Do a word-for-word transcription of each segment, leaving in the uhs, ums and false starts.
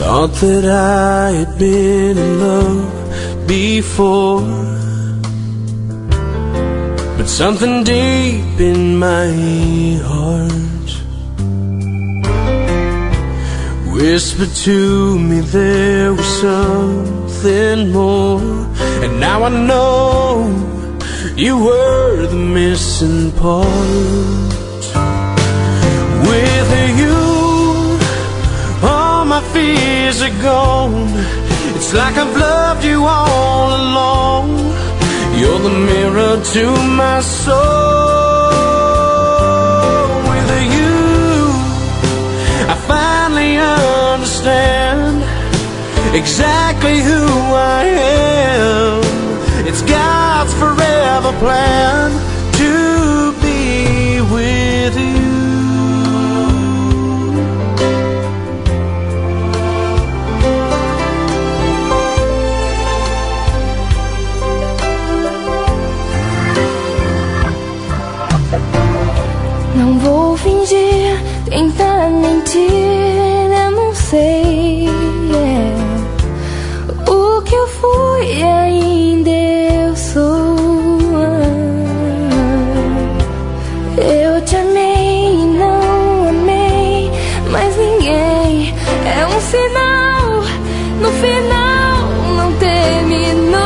Thought that I had been in love before, but something deep in my heart whispered to me there was something more. And now I know you were the missing part. With you, all my fears are gone. It's like I've loved you all along. You're the mirror to my soul. With you, I finally understand exactly who I am. It's God's forever plan to be with you. Não vou fingir, tentar mentir, eu não sei, yeah. O que eu fui e ainda eu sou. Eu te amei e não amei mais ninguém. É um sinal, no final não terminou.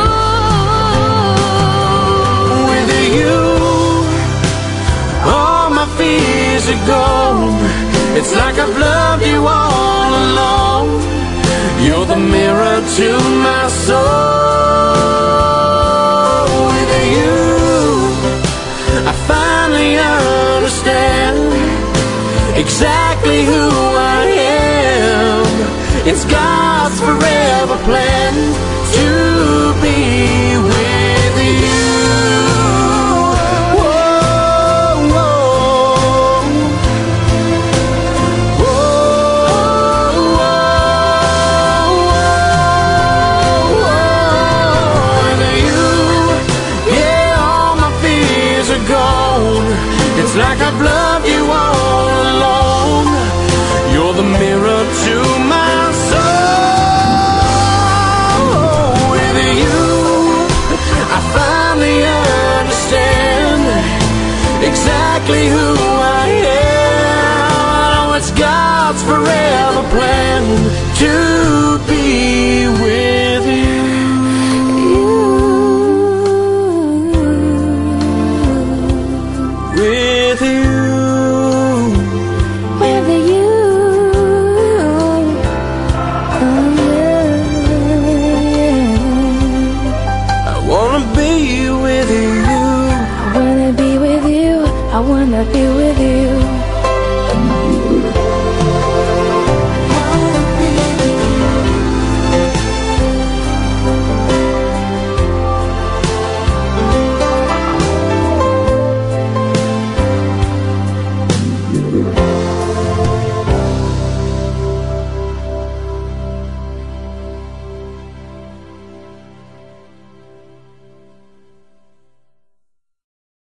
With you, all my fears are gone. It's like I've loved you all along. You're the mirror to my soul. With you, I finally understand exactly who I am. It's God's forever plan to be with you. Like I've loved you all along. You're the mirror to my soul. With you, I finally understand exactly who I am. Oh, it's God's forever